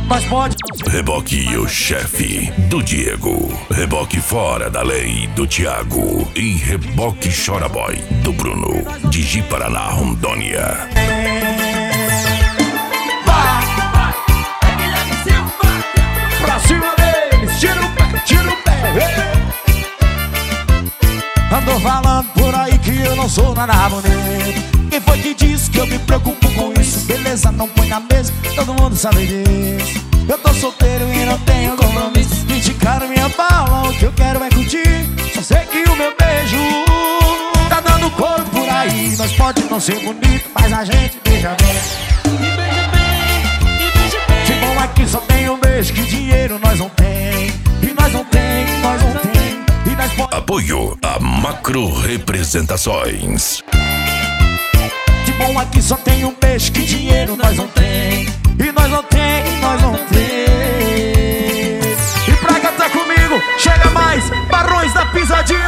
nós pode. Reboque o chefe do Diego. Reboque fora da lei do Thiago. E reboque chora boy do Bruno. De Ji-Paraná, Rondônia. Pra cima deles, tira o pé, tira o pé. Ando falando por aí que eu não sou nada bonito. Quem foi que disse que eu me preocupo com isso? Beleza, não põe na mesa, todo mundo sabe disso. Eu tô solteiro e não tenho compromisso. Criticaram minha bala, o que eu quero é curtir. Só sei que o meu beijo tá dando cor por aí. Nós pode não ser bonito, mas a gente beija bem. E beija bem, e beija bem. De bom aqui só tem um beijo, que dinheiro nós não tem. E nós não tem, nós não tem. E nós pode... Apoio a Macro Representações. De bom aqui só tem um beijo, que dinheiro nós não tem. E nós não tem, nós não tem. E pra cantar comigo, chega mais, Barões da Pisadinha.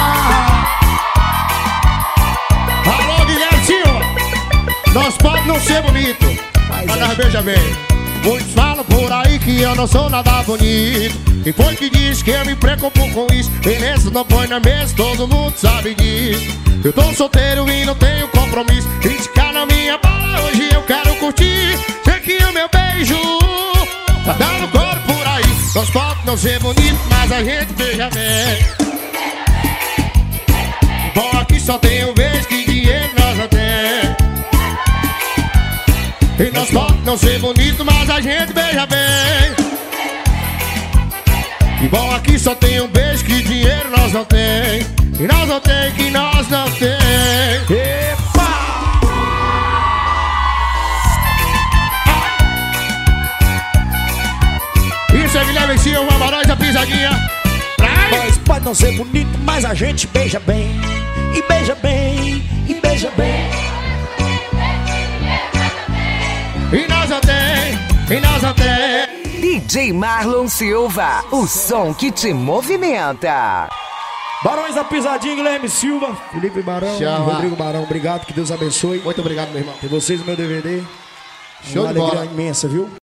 Alô, Guilherme Silva. Nós pode não ser bonito, mas nós beija bem. Muitos falam por aí que eu não sou nada bonito. E foi que diz que eu me preocupo com isso. Beleza, não põe na mesa, todo mundo sabe disso. Eu tô solteiro e não tenho compromisso. Criticar na minha bala, hoje eu quero curtir. Sei que o meu beijo tá dando cor por aí. Nós pode não ser bonito, mas a gente beija bem. Bom, aqui só tem um beijo, que dinheiro nós não tem. E nós pode não ser bonito, mas a gente beija bem. E bom, aqui só tem um beijo, que dinheiro nós não tem. E nós não tem, que nós não tem. Epa! Isso é Guilherme Silva, Barões da Pisadinha. Nós pode não ser bonito, mas a gente beija bem. E beija bem, e beija bem. E nós não tem, e nós não tem. DJ Marlon Silva, o som que te movimenta. Barões da Pisadinha, Guilherme Silva, Felipe Barão, Tchau. Rodrigo Barão, obrigado, que Deus abençoe. Muito obrigado, meu irmão. E vocês no meu DVD. Show Uma de alegria bola. imensa, viu?